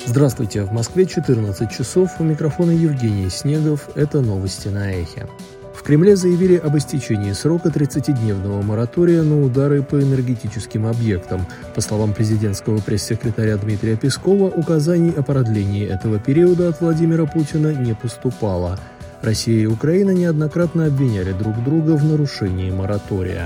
Здравствуйте, в Москве 14 часов, у микрофона Евгений Снегов, это новости на Эхе. В Кремле заявили об истечении срока 30-дневного моратория на удары по энергетическим объектам. По словам президентского пресс-секретаря Дмитрия Пескова, указаний о продлении этого периода от Владимира Путина не поступало. Россия и Украина неоднократно обвиняли друг друга в нарушении моратория.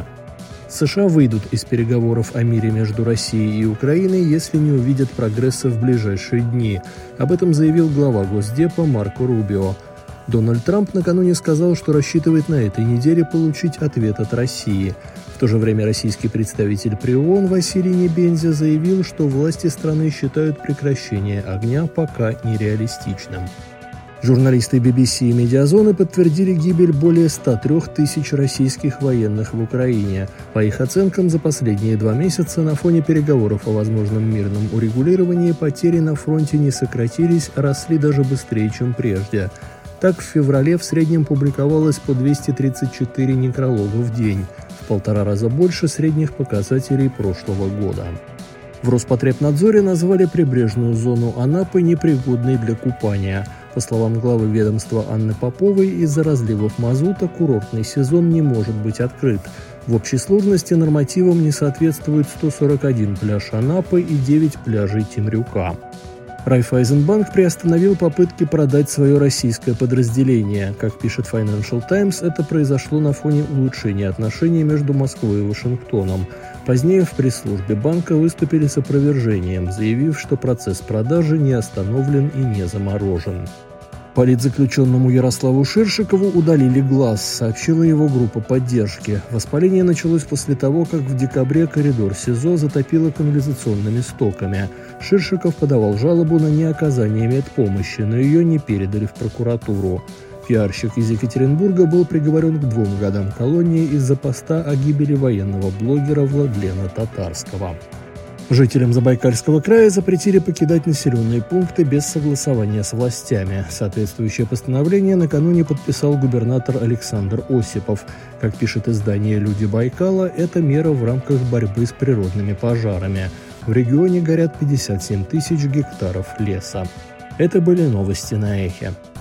США выйдут из переговоров о мире между Россией и Украиной, если не увидят прогресса в ближайшие дни. Об этом заявил глава Госдепа Марко Рубио. Дональд Трамп накануне сказал, что рассчитывает на этой неделе получить ответ от России. В то же время российский представитель при ООН Василий Небензя заявил, что власти страны считают прекращение огня пока нереалистичным. Журналисты BBC и Медиазоны подтвердили гибель более 103 тысяч российских военных в Украине. По их оценкам, за последние 2 месяца на фоне переговоров о возможном мирном урегулировании потери на фронте не сократились, а росли даже быстрее, чем прежде. Так, в феврале в среднем публиковалось по 234 некролога в день, в 1,5 раза больше средних показателей прошлого года. В Роспотребнадзоре назвали прибрежную зону Анапы непригодной для купания. По словам главы ведомства Анны Поповой, из-за разливов мазута курортный сезон не может быть открыт. В общей сложности нормативам не соответствует 141 пляж Анапы и 9 пляжей Темрюка. Райффайзенбанк приостановил попытки продать свое российское подразделение. Как пишет Financial Times, это произошло на фоне улучшения отношений между Москвой и Вашингтоном. Позднее в пресс-службе банка выступили с опровержением, заявив, что процесс продажи не остановлен и не заморожен. Политзаключенному Ярославу Ширшикову удалили глаз, сообщила его группа поддержки. Воспаление началось после того, как в декабре коридор СИЗО затопило канализационными стоками. Ширшиков подавал жалобу на неоказание медпомощи, но ее не передали в прокуратуру. Пиарщик из Екатеринбурга был приговорен к 2 годам колонии из-за поста о гибели военного блогера Владлена Татарского. Жителям Забайкальского края запретили покидать населенные пункты без согласования с властями. Соответствующее постановление накануне подписал губернатор Александр Осипов. Как пишет издание «Люди Байкала», это мера в рамках борьбы с природными пожарами. В регионе горят 57 тысяч гектаров леса. Это были новости на Эхе.